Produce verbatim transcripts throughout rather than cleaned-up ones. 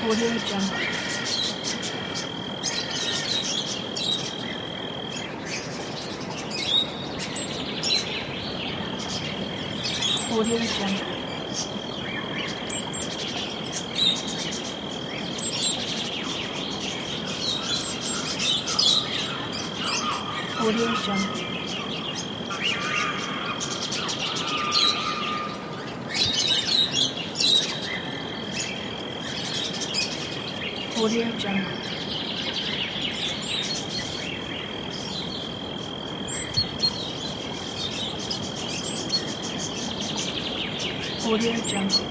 Audio Jungle. Audio Jungle. Audio Jungle. Audio Jungle. Audio Jungle.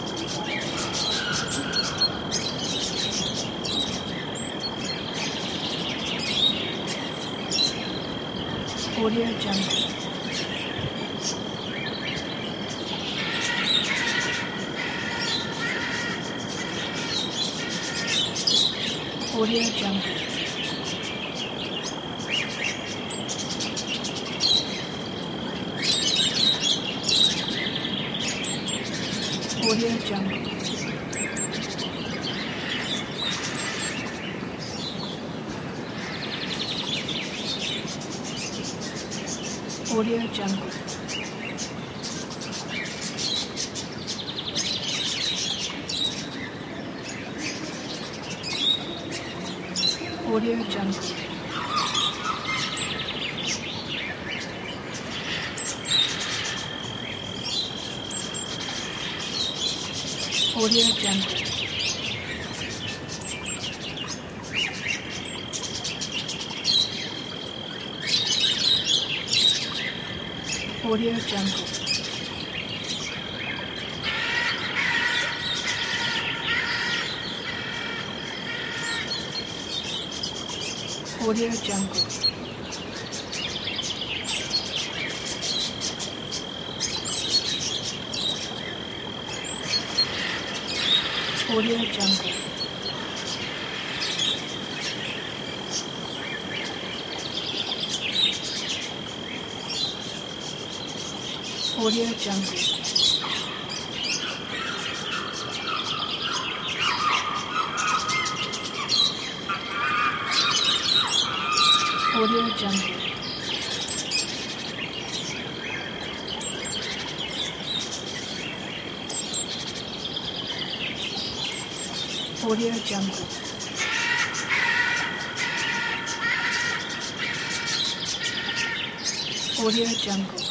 Audio Jungle. Audio Jungle. Audio Jungle. Audio Jungle. Audio Jungle. Audio Jungle. Audio Jungle. Audio Jungle. Audio Jungle. Audio Jungle. Audio Jungle. Audio Jungle. Audio Jungle.